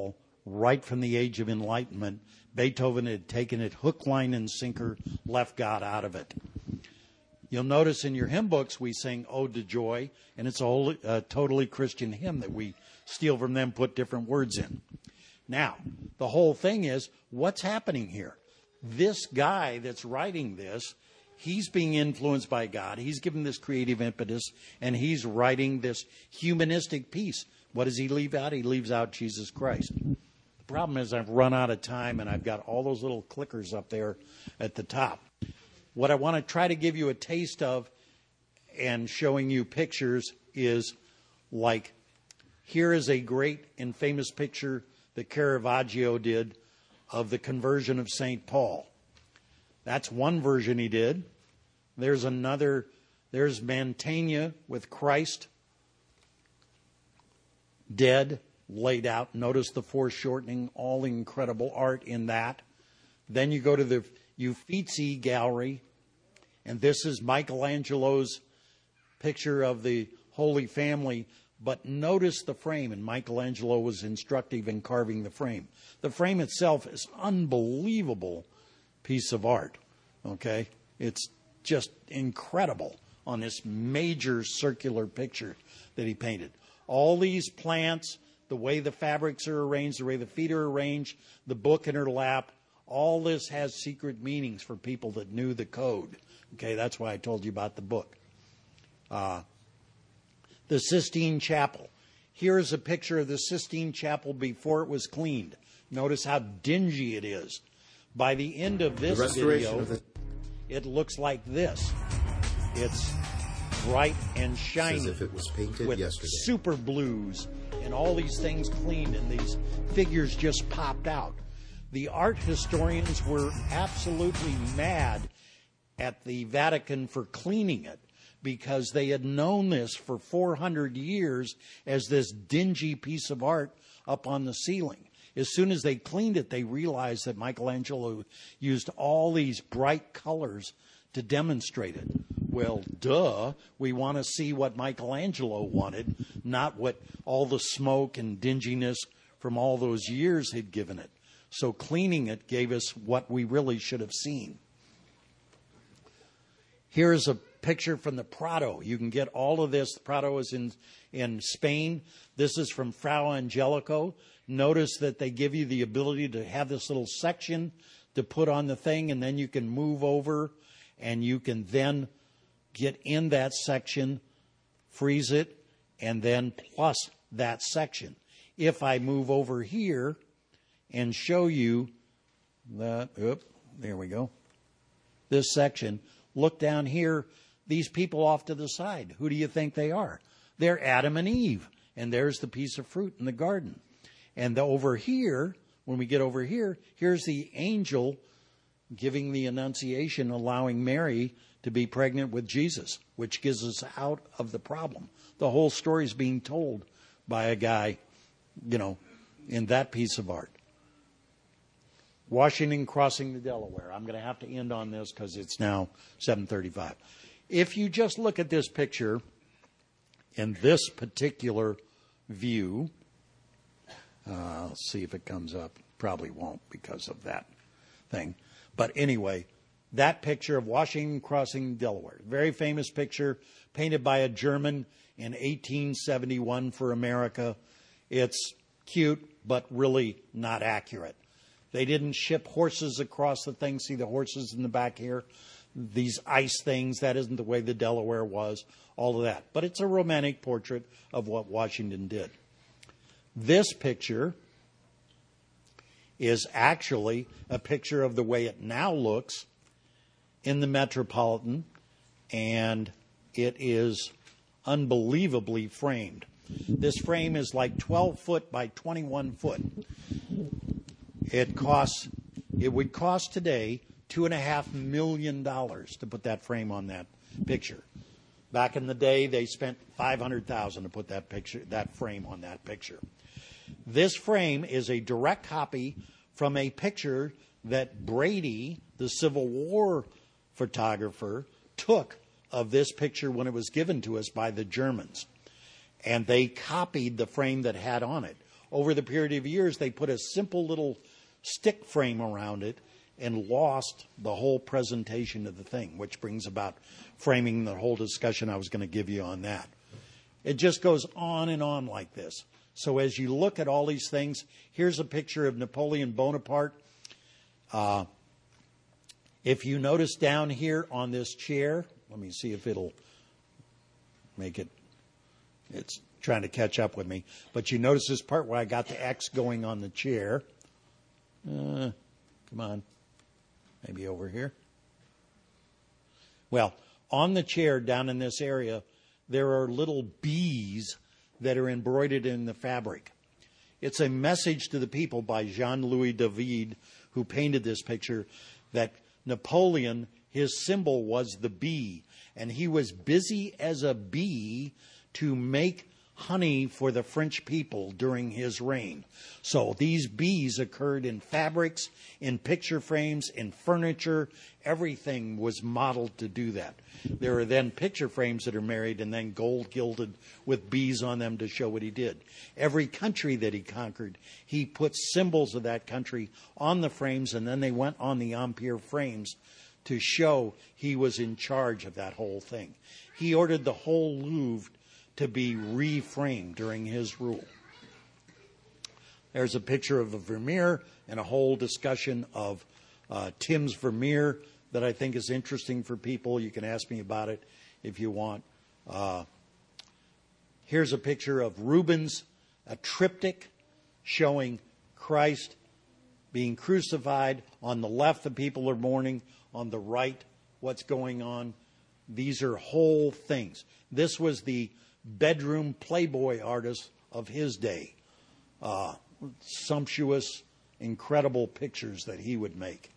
right from the Age of Enlightenment. Beethoven had taken it hook, line, and sinker, left God out of it. You'll notice in your hymn books we sing Ode to Joy, and it's a whole, uh, totally Christian hymn that we steal from them, put different words in. Now, the whole thing is, what's happening here? This guy that's writing this, he's being influenced by God. He's given this creative impetus, and he's writing this humanistic piece. What does he leave out? He leaves out Jesus Christ. The problem is I've run out of time, and I've got all those little clickers up there at the top. What I want to try to give you a taste of and showing you pictures is like, here is a great and famous picture that Caravaggio did of the conversion of Saint Paul. That's one version he did. There's another, there's Mantegna with Christ dead, laid out. Notice the foreshortening, all incredible art in that. Then you go to the Uffizi Gallery, and this is Michelangelo's picture of the Holy Family. But notice the frame, and Michelangelo was instructive in carving the frame. The frame itself is an unbelievable piece of art, okay? It's just incredible on this major circular picture that he painted. All these plants, the way the fabrics are arranged, the way the feet are arranged, the book in her lap, all this has secret meanings for people that knew the code. Okay, that's why I told you about the book. Uh, the Sistine Chapel. Here's a picture of the Sistine Chapel before it was cleaned. Notice how dingy it is. By the end of this video, of the... it looks like this. It's bright and shiny, as if it was painted with yesterday. Super blues and all these things cleaned, and these figures just popped out. The art historians were absolutely mad at the Vatican for cleaning it, because they had known this for four hundred years as this dingy piece of art up on the ceiling. As soon as they cleaned it, they realized that Michelangelo used all these bright colors to demonstrate it. Well, duh, we want to see what Michelangelo wanted, not what all the smoke and dinginess from all those years had given it. So cleaning it gave us what we really should have seen. Here's a picture from the Prado. You can get all of this. The Prado is in, in Spain. This is from Frau Angelico. Notice that they give you the ability to have this little section to put on the thing, and then you can move over, and you can then get in that section, freeze it, and then plus that section. If I move over here and show you that, oop, there we go, this section, look down here, these people off to the side. Who do you think they are? They're Adam and Eve, and there's the piece of fruit in the garden. And the, over here, when we get over here, here's the angel giving the Annunciation, allowing Mary to be pregnant with Jesus, which gives us out of the problem. The whole story is being told by a guy, you know, in that piece of art. Washington crossing the Delaware. I'm going to have to end on this because it's now seven thirty-five. If you just look at this picture in this particular view, uh, let's see if it comes up. Probably won't because of that thing. But anyway, that picture of Washington crossing Delaware, very famous picture, painted by a German in eighteen seventy-one for America. It's cute, but really not accurate. They didn't ship horses across the thing. See the horses in the back here? These ice things, that isn't the way the Delaware was, all of that. But it's a romantic portrait of what Washington did. This picture is actually a picture of the way it now looks in the Metropolitan, and it is unbelievably framed. This frame is like twelve foot by twenty-one foot. It costs, it would cost today two and a half million dollars to put that frame on that picture. Back in the day, they spent five hundred thousand dollars to put that picture, that frame on that picture. This frame is a direct copy from a picture that Brady, the Civil War photographer, took of this picture when it was given to us by the Germans. And they copied the frame that had on it. over the period of years, they put a simple little stick frame around it and lost the whole presentation of the thing, which brings about framing the whole discussion I was going to give you on that. It just goes on and on like this. So as you look at all these things, here's a picture of Napoleon Bonaparte. Uh, if you notice down here on this chair, let me see if it'll make it, it's trying to catch up with me. But you notice this part where I got the X going on the chair. Uh, come on. Maybe over here. Well, on the chair down in this area, there are little bees that are embroidered in the fabric. It's a message to the people by Jean-Louis David, who painted this picture, that Napoleon, his symbol was the bee, and he was busy as a bee to make honey for the French people during his reign. So these bees occurred in fabrics, in picture frames, in furniture. Everything was modeled to do that. There are then picture frames that are made and then gold gilded with bees on them to show what he did. Every country that he conquered, he put symbols of that country on the frames, and then they went on the Empire frames to show he was in charge of that whole thing. He ordered the whole Louvre to be reframed during his rule. There's a picture of a Vermeer and a whole discussion of uh, Tim's Vermeer that I think is interesting for people. You can ask me about it if you want. Uh, here's a picture of Rubens, a triptych showing Christ being crucified. On the left, the people are mourning. On the right, what's going on. These are whole things. This was the bedroom Playboy artist of his day. Uh, sumptuous, incredible pictures that he would make.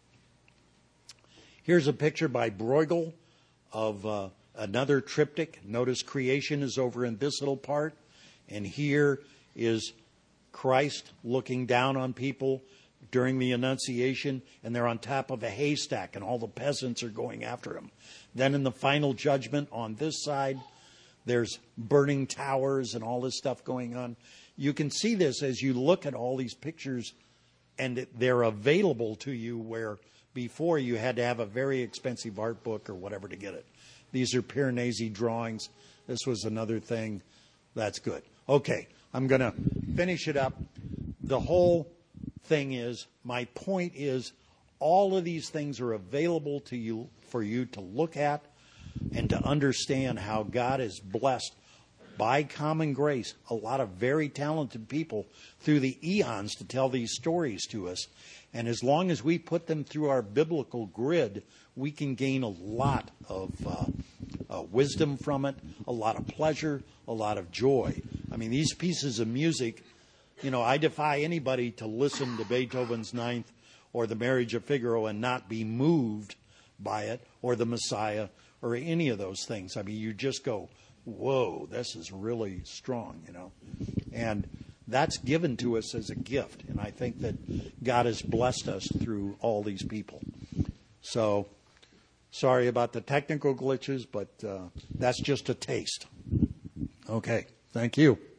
Here's a picture by Bruegel of uh, another triptych. Notice creation is over in this little part. And here is Christ looking down on people during the Annunciation, and they're on top of a haystack, and all the peasants are going after him. Then in the final judgment on this side, there's burning towers and all this stuff going on. You can see this as you look at all these pictures, and they're available to you where before you had to have a very expensive art book or whatever to get it. These are Piranesi drawings. This was another thing. That's good. Okay, I'm going to finish it up. The whole thing is, my point is, all of these things are available to you for you to look at and to understand how God has blessed, by common grace, a lot of very talented people through the eons to tell these stories to us. And as long as we put them through our biblical grid, we can gain a lot of uh, uh, wisdom from it, a lot of pleasure, a lot of joy. I mean, these pieces of music, you know, I defy anybody to listen to Beethoven's Ninth or The Marriage of Figaro and not be moved by it, or The Messiah, or any of those things. I mean, you just go, whoa, this is really strong, you know. And that's given to us as a gift. And I think that God has blessed us through all these people. So, sorry about the technical glitches, but uh, that's just a taste. Okay, thank you.